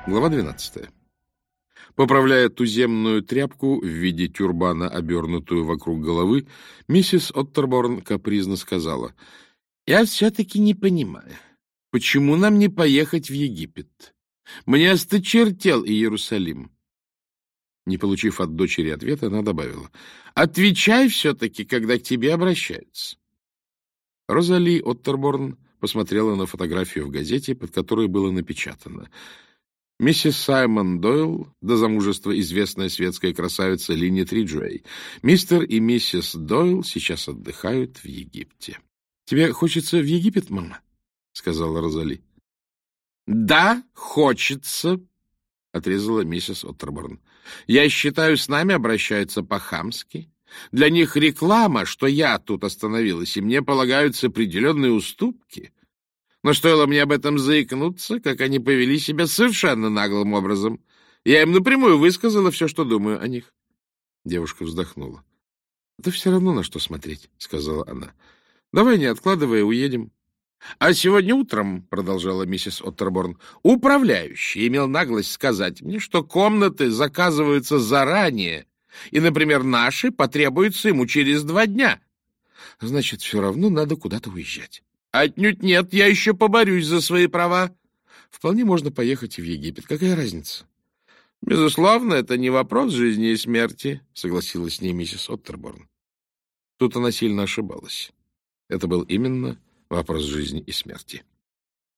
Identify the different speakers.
Speaker 1: Глава 12. Поправляя туземную тряпку в виде тюрбана, обернутую вокруг головы, миссис Оттерборн капризно сказала: «Я все-таки не понимаю, почему нам не поехать в Египет? Мне осточертел Иерусалим». Не получив от дочери ответа, она добавила: «Отвечай все-таки, когда к тебе обращаются». Розали Оттерборн посмотрела на фотографию в газете, под которой было напечатано: миссис Саймон Дойл, до замужества известная светская красавица Линет Риджуэй. Мистер и миссис Дойл сейчас отдыхают в Египте. — Тебе хочется в Египет, мама? — сказала Розали. — Да, хочется, — отрезала миссис Оттерборн. — Я считаю, с нами обращаются по-хамски. Для них реклама, что я тут остановилась, и мне полагаются определенные уступки. Но стоило мне об этом заикнуться, как они повели себя совершенно наглым образом. Я им напрямую высказала все, что думаю о них. Девушка вздохнула. — Да все равно на что смотреть, — сказала она. — Давай, не откладывая, уедем. — А сегодня утром, — продолжала миссис Оттерборн, — управляющий имел наглость сказать мне, что комнаты заказываются заранее, и, например, наши потребуются ему через 2 дня. Значит, все равно надо куда-то уезжать. Отнюдь нет, я еще поборюсь за свои права. Вполне можно поехать и в Египет. Какая разница? Безусловно, это не вопрос жизни и смерти, согласилась с ней миссис Оттерборн. Тут она сильно ошибалась. Это был именно вопрос жизни и смерти.